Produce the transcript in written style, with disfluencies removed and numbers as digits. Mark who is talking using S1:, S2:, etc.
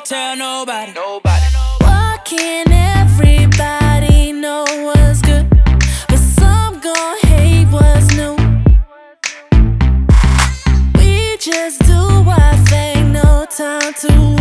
S1: tell nobody.
S2: Why can't everybody know what's good, but some gon' hate what's new? We just do our thing, no time to